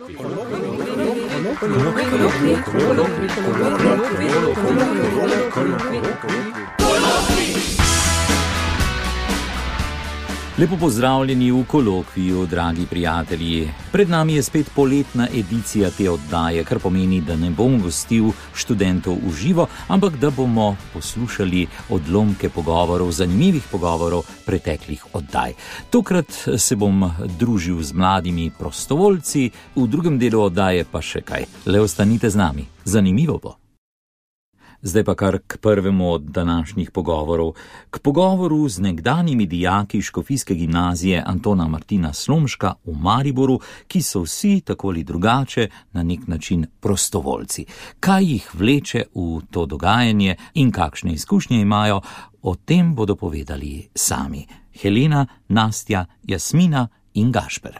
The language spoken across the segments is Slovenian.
Lepo pozdravljeni v kolokviju, dragi prijatelji. Pred nami je spet poletna edicija te oddaje, kar pomeni, da ne bom gostil študentov v živo, ampak da bomo poslušali odlomke pogovorov, zanimivih pogovorov preteklih oddaj. Tokrat se bom družil z mladimi prostovoljci, v drugem delu oddaje pa še kaj. Le ostanite z nami, zanimivo bo. Zdaj pa kar k prvemu od današnjih pogovorov. K pogovoru z nekdanjimi dijaki Škofijske gimnazije Antona Martina Slomška v Mariboru, ki so vsi tako ali drugače na nek način prostovoljci. Kaj jih vleče v to dogajanje in kakšne izkušnje imajo, o tem bodo povedali sami. Helena, Nastja, Jasmina in Gašper.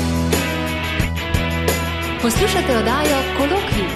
Poslušate oddajo Kolokvij.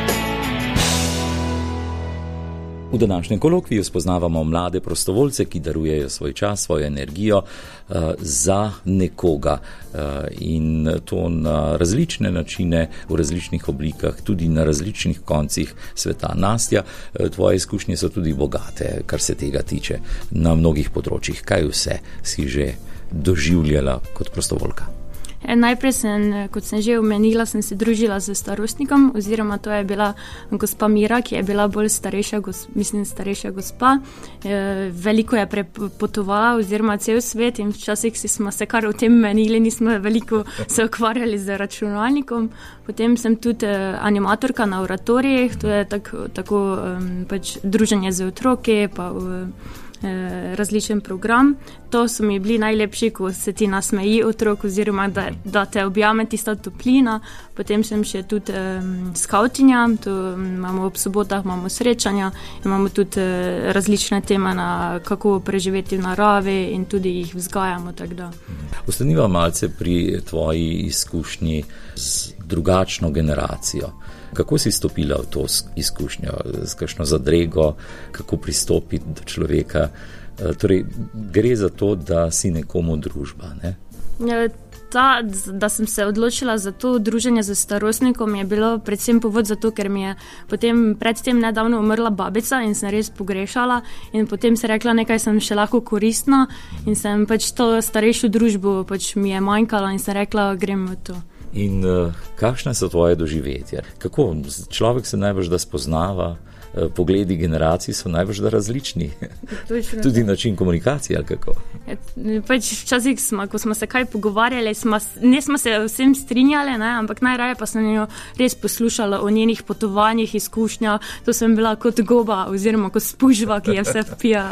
V današnjem kolokviju spoznavamo mlade prostovoljce, ki darujejo svoj čas, svojo energijo za nekoga in to na različne načine, v različnih oblikah, tudi na različnih koncih sveta. Nastja, tvoje izkušnje so tudi bogate, kar se tega tiče, na mnogih področjih. Kaj vse si že doživljala kot prostovoljka? Najprej kot sem že omenila, sem se družila z starostnikom, oziroma to je bila gospa Mira, ki je bila bolj starejša gospa. Veliko je prepotovala, oziroma cel svet, in včasih smo se kar o tem menili, nismo veliko se ukvarjali z računalnikom. Potem sem tudi animatorka na oratorijih, to je tako pač druženje z otroki, pa različen program. To so mi bili najlepši, ko se ti nasmeji otrok, oziroma da te objame tista toplina. Potem sem še tudi skautinja, imamo ob sobotah imamo srečanja, imamo tudi različne teme, kako preživeti v naravi in tudi jih vzgajamo. Ostaniva malce pri tvoji izkušnji z drugačno generacijo. Kako si stopila v to izkušnjo, s kakšno zadrego, kako pristopiti do človeka? Torej, gre za to, da si nekomu družba, ne? Da sem se odločila za to druženje z starostnikom, je bilo predvsem povod za to, ker mi je potem predtem nedavno umrla babica in sem res pogrešala in potem se rekla, nekaj sem še lahko koristna in sem pač to starejšo družbo pač mi je manjkala in sem rekla, grem v to. In kakšne so tvoje doživetja? Kako? Človek se najbrž da spoznava, pogledi generacij so najbrž da različni. Tudi način komunikacije, ali kako? Pač včasih ko smo se kaj pogovarjali, ne smo se vsem strinjali, ne, ampak najraje pa sem jo res poslušala o njenih potovanjih, izkušnjah. To sem bila kot goba oziroma kot spužva, ki je vse vpija,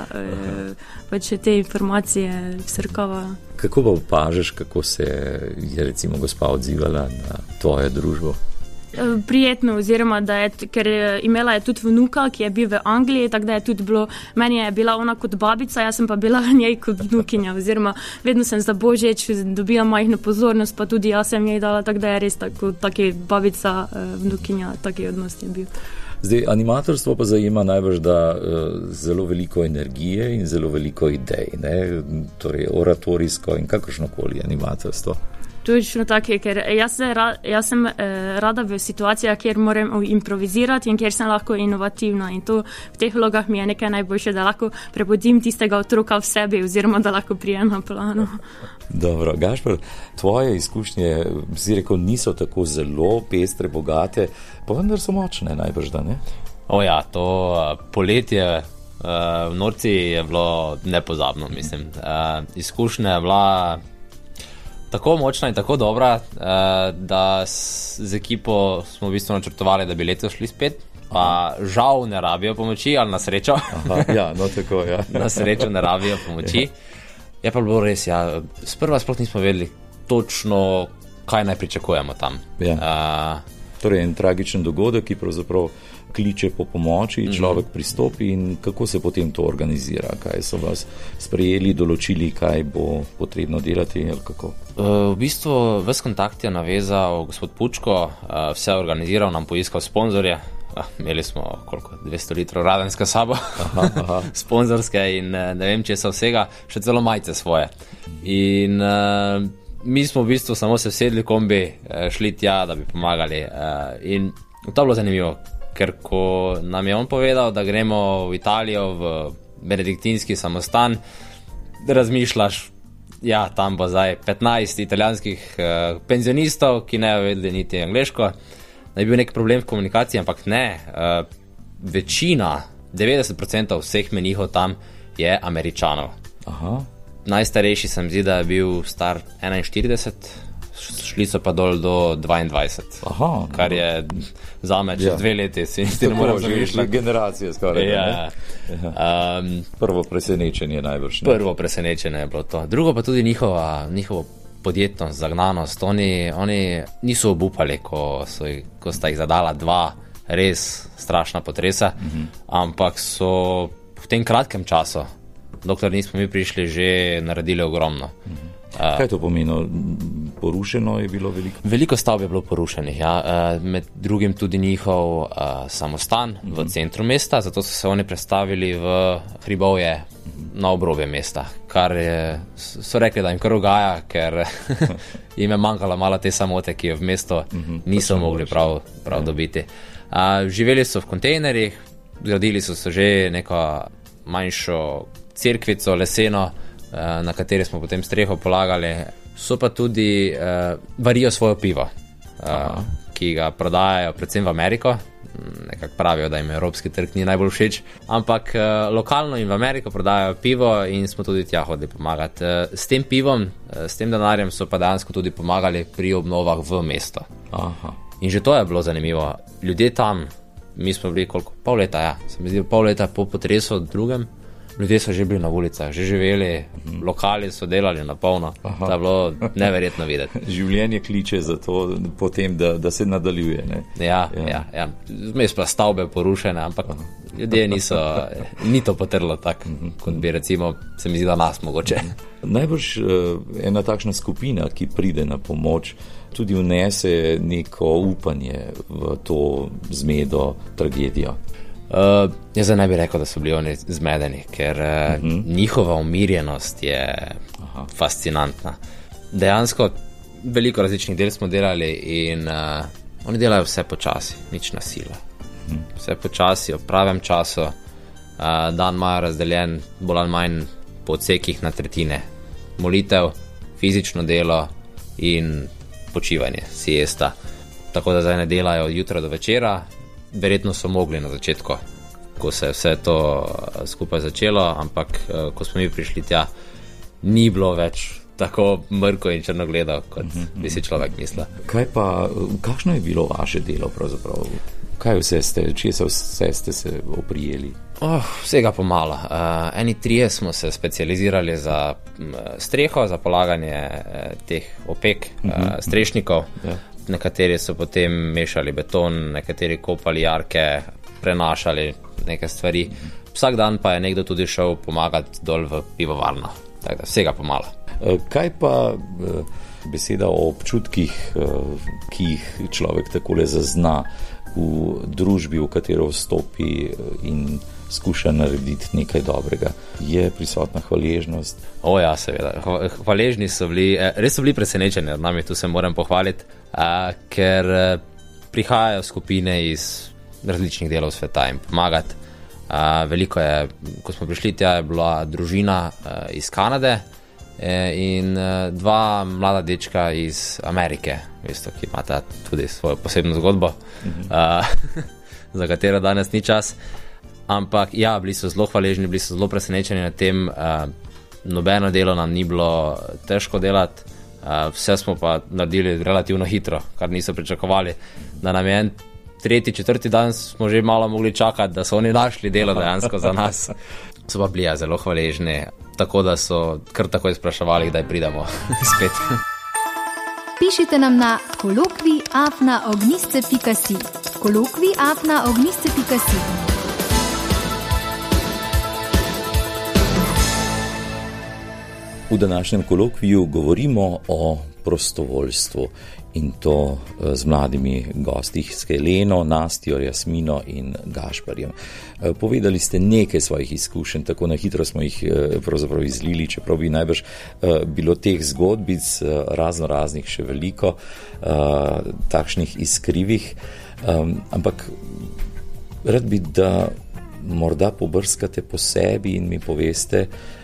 pač te informacije vsrkava. Kako pa opažaš, kako se je recimo gospa odzivala na tvojo družbo? Prijetno, oziroma ker imela je tudi vnuka, ki je bil v Angliji, tako da je tudi bilo, meni je bila ona kot babica, jaz sem pa bila njej kot vnukinja, oziroma vedno sem za Božič dobila majhno pozornost, pa tudi jaz sem njej dala, tako da je res taki babica, vnukinja, taki odnos je bil. Zdaj, animatorstvo pa zajema najbrž da zelo veliko energije in zelo veliko idej, ne? Torej oratorijsko in kakršnokoli animatorstvo. Točno tako je, ker jaz sem rada v situacijah, kjer moram improvizirati in kjer sem lahko inovativna, in to v teh vlogah mi je nekaj najboljše, da lahko prebudim tistega otroka v sebi, oziroma da lahko prijem na plano. Dobro, Gašper, tvoje izkušnje, si rekel, niso tako zelo pestre, bogate, pa vendar so močne najbrž, da ne? To poletje v Norci je bilo nepozabno, mislim. Izkušnja je bila tako močna in tako dobra, da z ekipo smo v bistvu načrtovali, da bi letos šli spet, pa žal ne rabijo pomoči, ali na srečo. Tako, ja. Na srečo ne rabijo pomoči. Je pa bilo res, sprva sploh nismo vedeli točno, kaj naj pričakujemo tam. Torej, en tragičen dogodek, ki pravzaprav kliče po pomoči, človek pristopi in kako se potem to organizira? Kaj so vas sprejeli, določili, kaj bo potrebno delati ali kako? V bistvu ves kontakt je navezal gospod Pučko, vse organiziral, nam poiskal sponzorje. Imeli smo 200 litrov radenske sabo, sponzorske in ne vem, če so vsega, še celo majice svoje. In mi smo v bistvu samo se vsedli kombi, šli tja, da bi pomagali. In to je bilo zanimivo, ker ko nam je on povedal, da gremo v Italijo, v benediktinski samostan, razmišljaš, ja, tam bo zdaj 15 italijanskih penzionistov, ki ne vedeli niti angleško, da je bil nek problem v komunikaciji, ampak ne, večina, 90% vseh menihov tam je Američanov. Aha. Najstarejši se mi zdi, da je bil star 41, šli so pa dol do 22. Aha, kar je zame čez 2 leti, si ne morem zamišljati. Generacije skoraj. Ja. Prvo presenečenje najbrž. Prvo presenečenje je bilo to. Drugo pa tudi njihovo podjetnost, zagnanost. Oni niso obupali, ko sta jih zadala 2 res strašna potresa, ampak so v tem kratkem času, dokler nismo mi prišli, že naredili ogromno. Kaj to pomeni? Porušeno je bilo veliko? Veliko stavb je bilo porušenih, ja. Med drugim tudi njihov samostan v centru mesta, zato so se oni prestavili v hribovje na obrobje mesta, kar so rekli, da jim kar ugaja, ker jim je manjkala malo te samote, ki jo v mesto niso mogli prav dobiti. Živeli so v kontejnerjih, zgradili so se že neko manjšo cerkvico, leseno, na kateri smo potem streho polagali. So pa tudi varijo svojo pivo, ki ga prodajajo predvsem v Ameriko. Nekako pravijo, da jim evropski trg ni najbolj všeč, ampak lokalno in v Ameriko prodajajo pivo in smo tudi tja hodili pomagati. S tem pivom, s tem denarjem so pa dejansko tudi pomagali pri obnovah v mesto. Aha. In že to je bilo zanimivo. Ljudje tam, mi smo bili pol leta, ja, se mi zdi, pol leta po potresu drugem, ljudje so že bili na ulicah, že živeli, lokali so delali na polno. To je bilo neverjetno videti. Življenje kliče za to potem, da se nadaljuje. Ne? Ja. Zmes pa stavbe porušene, ampak ljudje ni to potrlo tako, kot bi recimo, se mi zdi, da nas mogoče. Najbrž ena takšna skupina, ki pride na pomoč, tudi vnese neko upanje v to zmedo, tragedijo. Jaz ne bi rekel, da so bili oni zmedeni, ker njihova umirjenost je fascinantna. Dejansko veliko različnih del smo delali in oni delajo vse počasi, nič na silo. Vse počasi, v pravem času, dan imajo razdeljen bolj ali manj po odsekih na tretjine. Molitev, fizično delo in počivanje, siesta. Tako da zdaj ne delajo od jutra do večera. Verjetno so mogli na začetku, ko se je vse to skupaj začelo, ampak ko smo mi prišli tja, ni bilo več tako mrko in črnogledo, kot bi si človek mislil. Kakšno je bilo vaše delo pravzaprav? Česa vse ste se oprijeli? Vsega pomalo. Eni 3 smo se specializirali za streho, za polaganje teh opek, strešnikov. Nekateri so potem mešali beton, nekateri kopali jarke, prenašali neke stvari. Vsak dan pa je nekdo tudi šel pomagati dol v pivovarno. Tako da vsega pomalo. Kaj pa beseda o občutkih, ki jih človek takole zazna v družbi, v katero vstopi in skuša narediti nekaj dobrega? Je prisotna hvaležnost? Ja, seveda. Hvaležni so bili, res so bili presenečeni nad nami, tu se moram pohvaliti, ker prihajajo skupine iz različnih delov sveta in pomagati. Veliko je, ko smo prišli tja, je bila družina iz Kanade in 2 mlada dečka iz Amerike, ki imata tudi svojo posebno zgodbo, za katero danes ni čas. Ampak ja, bili so zelo hvaležni, bili so zelo presenečeni nad tem, nobeno delo nam ni bilo težko delati, vse smo pa naredili relativno hitro, kar niso pričakovali. Da nam je en 3., 4. dan smo že malo mogli čakati, da so oni našli delo dejansko za nas. So pa bili zelo hvaležni, tako da so kar takoj spraševali, kdaj pridemo spet. Pišite nam na kolokvij@ognjisce.si. kolokvij@ognjisce.si. V današnjem kolokviju govorimo o prostovoljstvu in to z mladimi gosti, s Heleno, Nastjo, Jasmino in Gašparjem. Povedali ste nekaj svojih izkušenj, tako na hitro smo jih pravzaprav izlili, čeprav bi najbrž bilo teh zgodbic raznih še veliko, takšnih iskrivih, ampak rad bi, da morda pobrskate po sebi in mi poveste,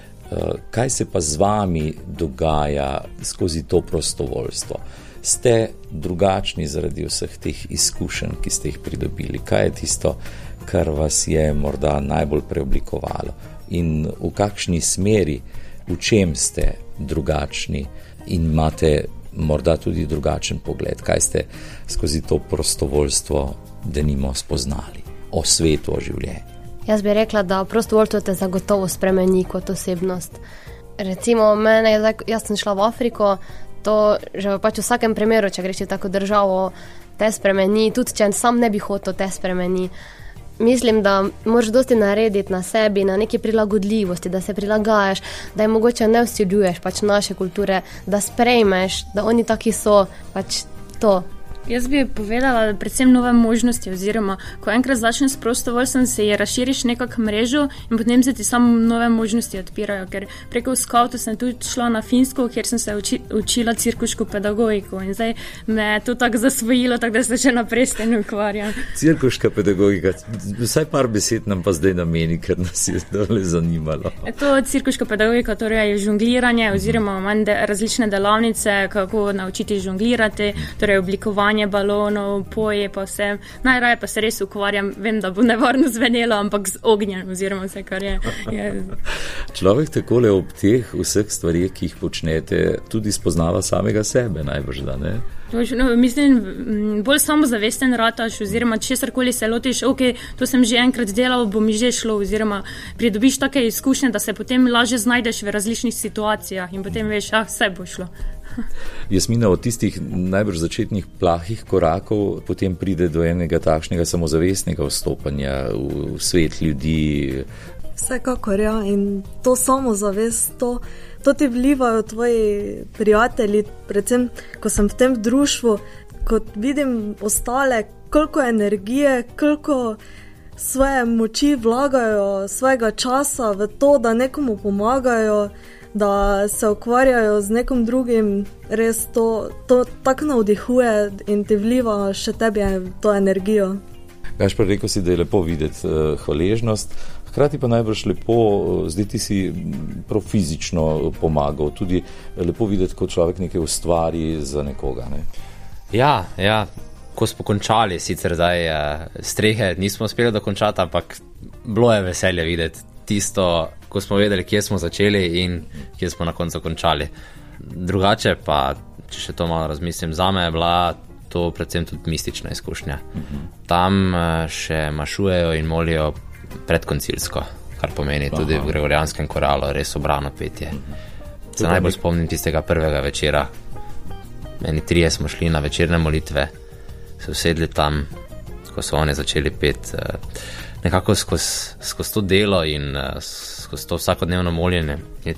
kaj se pa z vami dogaja skozi to prostovoljstvo. Ste drugačni zaradi vseh teh izkušenj, ki ste jih pridobili? Kaj je tisto, kar vas je morda najbolj preoblikovalo? In v kakšni smeri, v čem ste drugačni in imate morda tudi drugačen pogled? Kaj ste skozi to prostovoljstvo denimo spoznali o svetu, o življenju? Jaz bi rekla, da prostovoljstvo te zagotovo spremeni kot osebnost. Recimo mene, jaz sem šla v Afriko, to že pač v vsakem primeru, če greš v tako državo, te spremeni, tudi če sam ne bi hotel, te spremeni. Mislim, da moraš dosti narediti na sebi, na neke prilagodljivosti, da se prilagajaš, da je mogoče ne vsiljuješ pač naše kulture, da sprejmeš, da oni taki so, pač to. Jaz bi povedala, da predvsem nove možnosti, oziroma ko enkrat začneš s prostovoljstvom, se je razširiš nekako mrežo in potem se ti samo nove možnosti odpirajo, ker preko skavtov sem tudi šla na Finsko, kjer sem se učila cirkuško pedagogiko in zdaj me je to tako zasvojilo, tako da se še naprej s tem ukvarjam. Cirkuška pedagogika, vsaj par besed nam pa zdaj nameni, ker nas je dole zanimalo. To cirkuška pedagogika, torej je žongliranje, oziroma imam različne delavnice, kako naučiti žonglirati, torej oblikovanje balonov, poje pa vse. Najraje pa se res ukvarjam, vem, da bo nevarno zvenelo, ampak z ognjem oziroma vse, kar je. Človek takole ob teh vseh stvarih, ki jih počnete, tudi spoznava samega sebe, najbrž, da ne? No, mislim, bolj samozavesten rataš, oziroma česarkoli se lotiš, ok, to sem že enkrat delal, bo mi že šlo, oziroma pridobiš take izkušnje, da se potem lažje znajdeš v različnih situacijah in potem veš, vse bo šlo. Jasmina, od tistih najbrž začetnih plahih korakov potem pride do enega takšnega samozavestnega vstopanja v svet ljudi. Vsekakor, ja, in to samozavest, to ti vlivajo tvoji prijatelji, predvsem, ko sem v tem društvu, ko vidim ostale, koliko energije, koliko svoje moči vlagajo, svojega časa v to, da nekomu pomagajo, da se ukvarjajo z nekom drugim, res to tako navdihuje in ti vliva še tebi to energijo. Gašpar, rekel si, da je lepo videti hvaležnost, hkrati pa najbrž lepo, zdaj ti si prav fizično pomagal, tudi lepo videti, ko človek nekaj ustvari za nekoga, ne? Ja, ko smo končali, sicer zdaj strehe nismo uspeli dokončati, ampak bilo je veselje videti tisto, ko smo vedeli, kje smo začeli in kje smo na koncu končali. Drugače pa, če še to malo razmislim, zame je bila to predvsem tudi mistična izkušnja. Tam še mašujejo in molijo predkoncilsko, kar pomeni tudi v gregorijanskem koralu res obrano petje. Se najbolj spomnim tistega prvega večera. Meni 3 smo šli na večerne molitve, se usedli tam, ko so oni začeli peti. Nekako skozi to delo in skozi to vsakodnevno moljenje je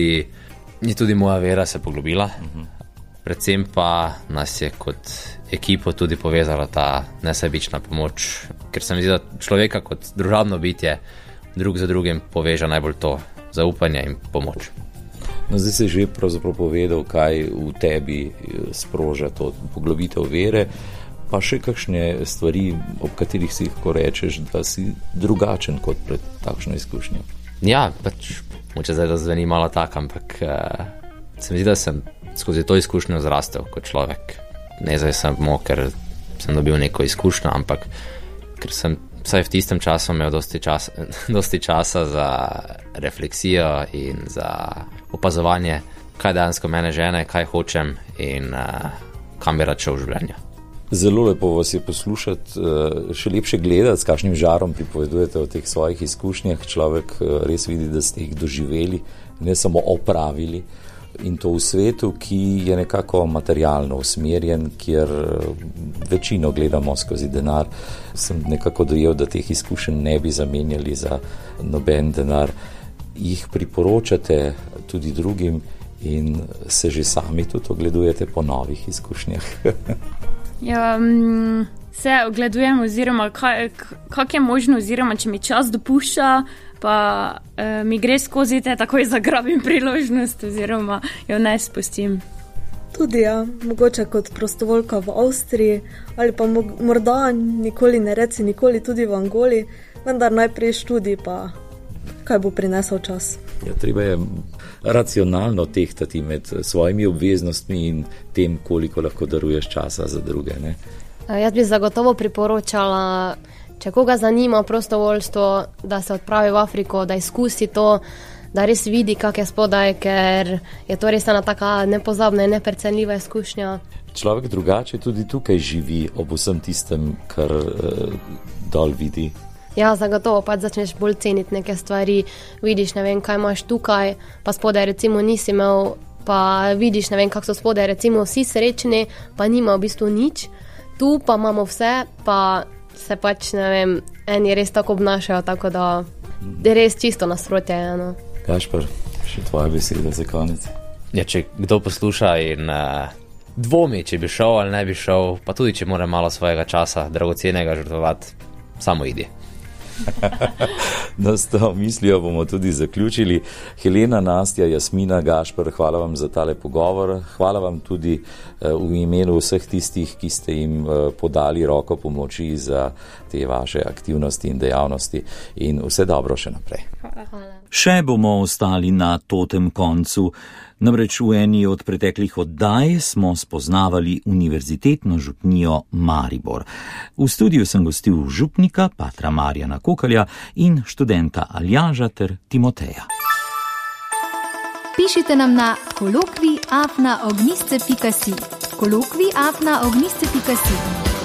tudi moja vera se poglobila. Predvsem pa nas je kot ekipo tudi povezala ta nesebična pomoč, ker se mi zdi, da človeka kot družabno bitje drug za drugim poveže najbolj to zaupanje in pomoč. No, zdaj si že pravzaprav povedal, kaj v tebi sproža to poglobitev vere, pa še kakšne stvari, ob katerih si lahko rečeš, da si drugačen kot pred takšno izkušnjo. Ja, pač moče zdaj, da zveni malo tak, ampak se mi zdi, da sem skozi to izkušnjo zrastel kot človek. Ne zdaj samo, ker sem dobil neko izkušnjo, ampak ker sem vsaj v tistem času imel dosti časa za refleksijo in za opazovanje, kaj dejansko mene žene, kaj hočem in kam bi rad šel v življenju. Zelo lepo vas je poslušati, še lepše gledati, s kakšnim žarom pripovedujete o teh svojih izkušnjah. Človek res vidi, da ste jih doživeli, ne samo opravili. In to v svetu, ki je nekako materialno usmerjen, kjer večino gledamo skozi denar. Sem nekako dojel, da teh izkušenj ne bi zamenjali za noben denar. Jih priporočate tudi drugim in se že sami tudi ogledujete po novih izkušnjah. Ja, se ogledujem oziroma kak je možno oziroma če mi čas dopušča, pa mi gre skozi te, takoj zagrabim priložnost oziroma jo ne spustim. Tudi ja, mogoče kot prostovoljka v Avstriji ali pa morda nikoli ne reci nikoli tudi v Angoli, vendar najprej študij pa kaj bo prinesel čas. Ja, treba je racionalno tehtati med svojimi obveznostmi in tem, koliko lahko daruješ časa za druge, ne? Jaz bi zagotovo priporočala, če koga zanima prostovoljstvo, da se odpravi v Afriko, da izkusi to, da res vidi, kak je spodaj, ker je to res ena taka nepozabna in neprecenljiva izkušnja. Človek drugače tudi tukaj živi ob vsem tistem, kar dol vidi. Ja, zagotovo pač začneš bolj ceniti neke stvari, vidiš, ne vem, kaj imaš tukaj, pa spodaj recimo nisi imel, pa vidiš, ne vem, kak so spodaj recimo vsi srečni, pa nima v bistvu nič. Tu pa imamo vse, pa se pač, ne vem, eni res tako obnašajo, tako da je res čisto nasprotje. No. Gašper, še tvoja beseda za konec. Ja, če kdo posluša in dvomi, če bi šel ali ne bi šel, pa tudi, če mora malo svojega časa dragocenega žrtvovati, samo idi. No, s to mislijo bomo tudi zaključili. Helena, Nastja, Jasmina, Gašper, hvala vam za tale pogovor. Hvala vam tudi v imenu vseh tistih, ki ste jim podali roko pomoči za te vaše aktivnosti in dejavnosti. In vse dobro še naprej. Hvala. Še bomo ostali na totem koncu. Namreč v eni od preteklih oddaj smo spoznavali Univerzitetno župnijo Maribor. V studiu sem gostil župnika, patra Marjana Kokalja in študenta Aljaža ter Timoteja. Pišite nam na kolokvij@ognjisce.si. kolokvij@ognjisce.si.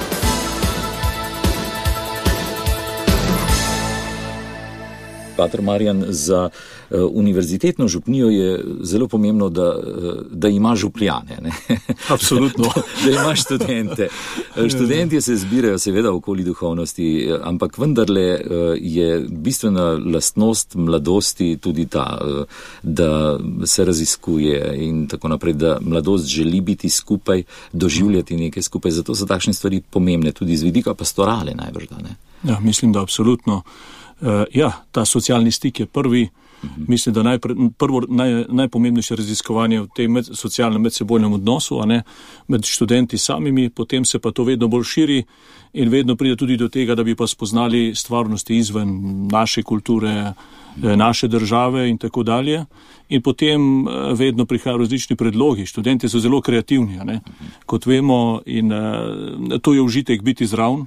Pater Marjan, za Univerzitetno župnijo je zelo pomembno, da ima župljane. Ne? Absolutno. Da ima študente. Študentje se zbirajo seveda okoli duhovnosti, ampak vendarle je bistvena lastnost mladosti tudi ta, da se raziskuje in tako naprej, da mladost želi biti skupaj, doživljati nekaj skupaj. Zato so takšne stvari pomembne tudi z vidika pastorale najbrž. Ne? Ja, mislim, da absolutno. Ta socialni stik je prvi. Mislim, da najpomembnejše raziskovanje v tem socialnem medsebojnem odnosu, a ne, med študenti samimi, potem se pa to vedno bolj širi in vedno pride tudi do tega, da bi pa spoznali stvarnosti izven naše kulture, naše države in tako dalje. In potem vedno prihajajo različni predlogi. Študenti so zelo kreativni, a ne, kot vemo, in to je užitek biti zraven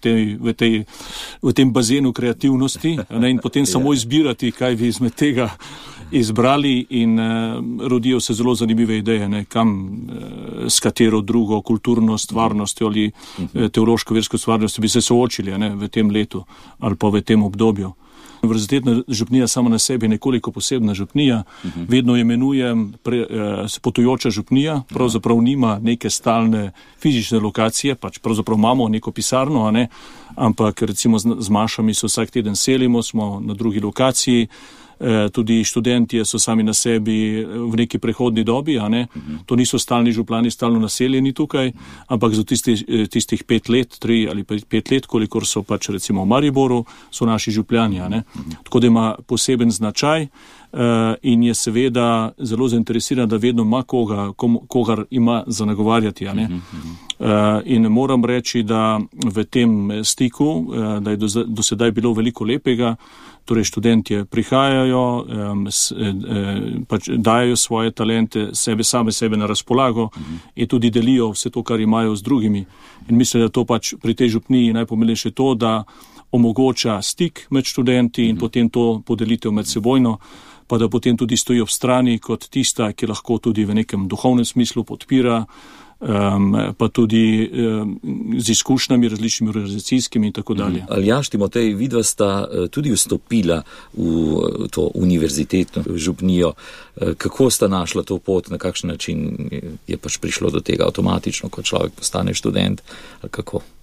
v tem bazenu kreativnosti, a ne, in potem samo izbirati, kaj bi izmed tega izbrali, in rodijo se zelo zanimive ideje, ne, kam, s katero drugo kulturno stvarnostjo ali teološko versko stvarnostjo bi se soočili, a ne, v tem letu ali pa v tem obdobju. Univerzitetna župnija sama na sebi je nekoliko posebna župnija, vedno imenujem potujoča župnija, pravzaprav nima neke stalne fizične lokacije, pač pravzaprav imamo neko pisarno, a ne, ampak recimo z Mašami se vsak teden selimo, smo na drugi lokaciji, tudi študentje so sami na sebi v neki prehodni dobi, a ne, to niso stalni župljani, stalno naseljeni tukaj, ampak za tistih 5 let, 3 ali 5 let, kolikor so pač recimo v Mariboru, so naši župljani, a ne. Tako da ima poseben značaj in je seveda zelo zainteresiran, da vedno ima kogar ima za nagovarjati, a ne. In moram reči, da v tem stiku, da je do sedaj bilo veliko lepega, torej študentje prihajajo, pač dajo svoje talente, same sebe na razpolago in tudi delijo vse to, kar imajo z drugimi. In mislim, da to pač pri tej župniji najpomembnejše to, da omogoča stik med študenti in potem to podelitev med sebojno, pa da potem tudi stoji ob strani kot tista, ki lahko tudi v nekem duhovnem smislu podpira, pa tudi z izkušnjami različnimi organizacijskimi in tako dalje. Aljaž, Timotej, vidva sta tudi vstopila v to univerzitetno župnijo. Kako sta našla to pot, na kakšen način je pač prišlo do tega avtomatično, ko človek postane študent? Kako?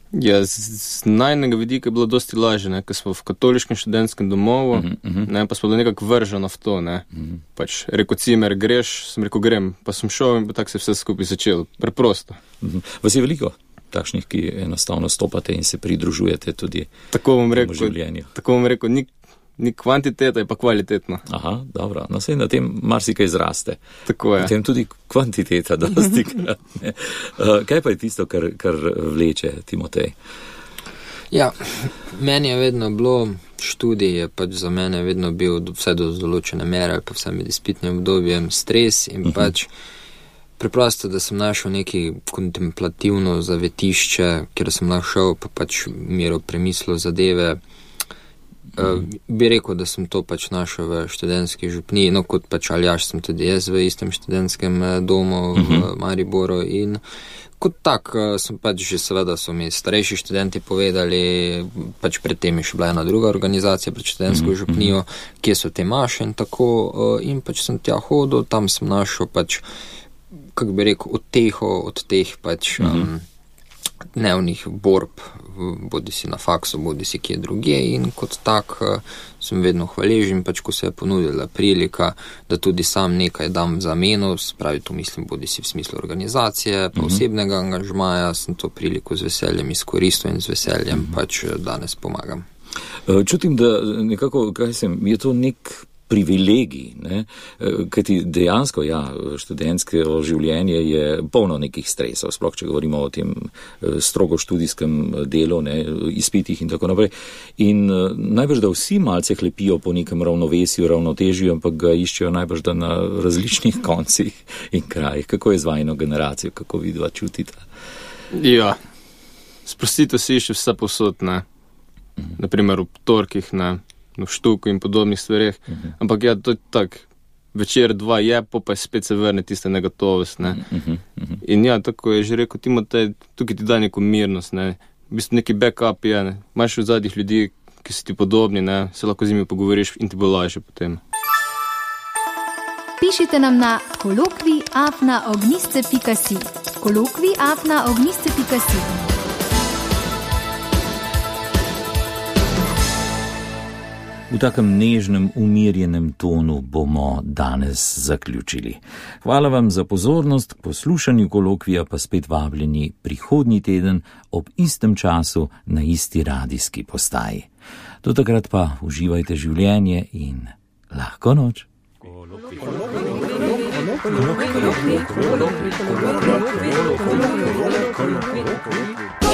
Ja, z najnega vidika je bilo dosti lažje, ker smo v katoliškem študentskem domovu, pa smo bili nekako vrženo v to, ne. Pač rekel Cimer, greš, sem rekel grem, pa sem šel in pa tako se vse skupaj začelo, preprosto. Vas je veliko takšnih, ki enostavno stopate in se pridružujete tudi v življenju? Tako bom rekel, ni kvantiteta, je pa kvalitetno. Aha, dobro, no sej na tem marsikaj zraste. Tako je. Potem tudi kvantiteta dosti krat. Kaj pa je tisto, kar vleče Timotej? Ja, meni je vedno bilo, študij je pač za mene vedno bil vse do določene mere, pa vse med izpitnim obdobjem stres in pač preprosto, da sem našel neki kontemplativno zavetišče, kjer sem lahko šel, pa pač miro premislil zadeve. Bi rekel, da sem to pač našel v študentski župniji, no kot pač Aljaž sem tudi jaz v istem študentskem domu v Mariboru in kot tak sem pač že seveda so mi starejši študenti povedali, pač predtem je še bila ena druga organizacija pred študentsko župnijo, kje so te maše in tako in pač sem tja hodil, tam sem našel pač, kako bi rekel, od teh pač dnevnih borb, bodi si na faksu, bodi si kje druge in kot tak sem vedno hvaležen, pač ko se je ponudila prilika, da tudi sam nekaj dam v zameno, spravi to mislim, bodi si v smislu organizacije, pa osebnega angažmaja, sem to priliko z veseljem izkoristil in z veseljem pač danes pomagam. Čutim, da nekako, je to nek privilegij, ne? Kajti dejansko, študentsko življenje je polno nekih stresov, sploh če govorimo o tem strogo študijskem delu, ne, izpitih in tako naprej. In najbrž, da vsi malce hlepijo po nekem ravnovesju, ravnotežju, ampak ga iščejo najbrž, da na različnih koncih in krajih. Kako je z vajino generacijo, kako vidva čutite? Ja, sprostitev si išče vse posod, ne. Naprimer v torkih, ne. V štuku in podobnih stvareh, ampak ja, to je tak, večer 2 je, pa spet se vrne tista negotovost, ne. In ja, tako je že rekel Timotej, tukaj ti da neko mirnost, ne, v bistvu neki backup je, ne, imaš v zadnjih ljudi, ki so ti podobni, ne, se lahko z njimi pogovoriš in ti bo lažje potem. Pišite nam na kolokvij@ogniste.si. kolokvij@ogniste.si. V takem nežnem, umirjenem tonu bomo danes zaključili. Hvala vam za pozornost, k poslušanju kolokvija pa spet vabljeni prihodnji teden ob istem času na isti radijski postaji. Do takrat pa uživajte življenje in lahko noč. Kolokvij.